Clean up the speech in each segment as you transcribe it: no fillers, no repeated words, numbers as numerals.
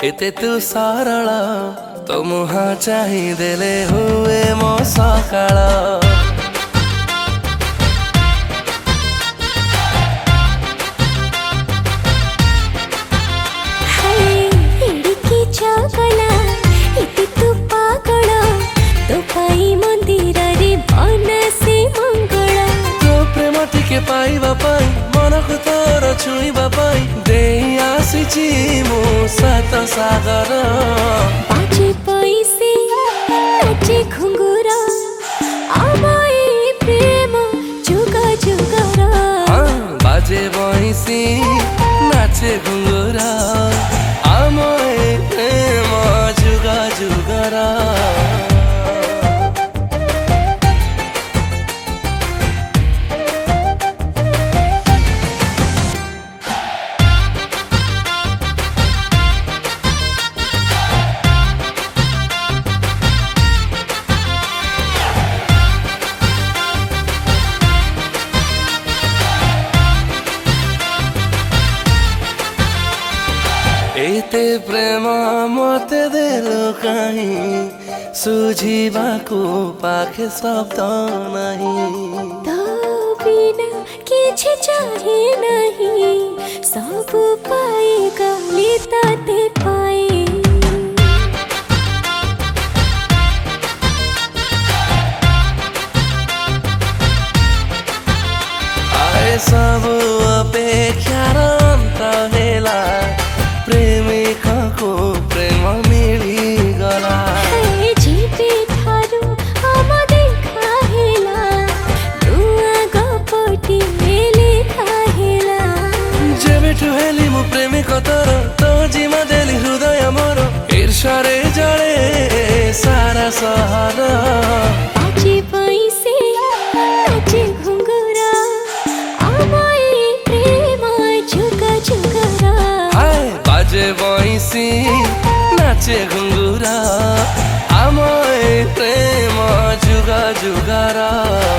एते तू सरल तो मुहा चाही देले हुए मो सकाळ। पाइबा पाई मन को तोर छुईबा पाई दे आसीची मो सात सागर। बाजे पैसे नाचे घुंगुरा आमाए प्रेम जुगा जुगरा। बाजे पैसे नाचे घुंगुरा आमाए प्रेम जुगा जुगरा। एते प्रेम मते देलो कहीं सुझिबाको पाखे शब्द नहीं। तो बिना किछि चाहे नहीं सब पाए गली ताते पाए। आए सब अपेक्षार अंत हेला प्रेमिक को प्रेम मिली गला। जीपे ठारू हम देखा हेला दुआ गपटी लिखा हेला। जेबे ठुहेली मु प्रेमिक तोर तो जिमा देली हृदय मोर ईर्षारे जड़े सारा सहर। बाजे पैसे नाचे घुंगुरा आमाए प्रेम जुगा जुगरा। बाजे पैसे नाचे घुंगुरा आमाए प्रेम जुगा जुगरा।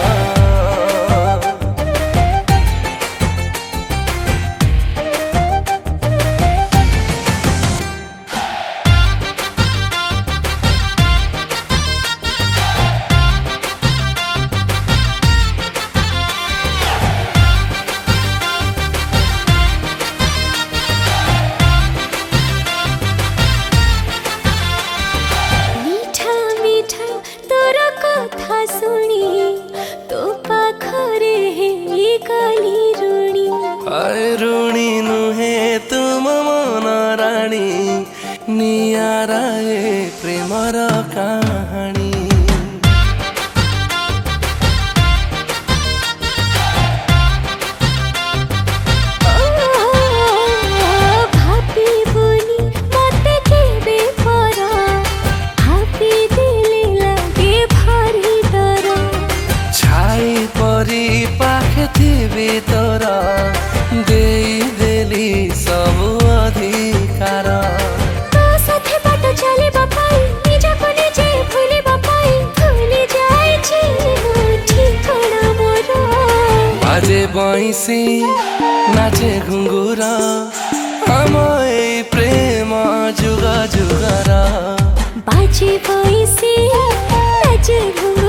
ऋणी नुहे तुम मन राणी नियारा प्रेमर कहानी। छाई परी पाखे थी तोरा दे देली सब अधिकार। तो साथे बाट चले बापाई निजा को निजे भूली बापाई भूली जाए छी ठिकाना मोर। बाजे पैसे नाचे घुंगुरा आमाए प्रेम जुगा जुगरा। बाजे पैसे नाचे घुंगुरा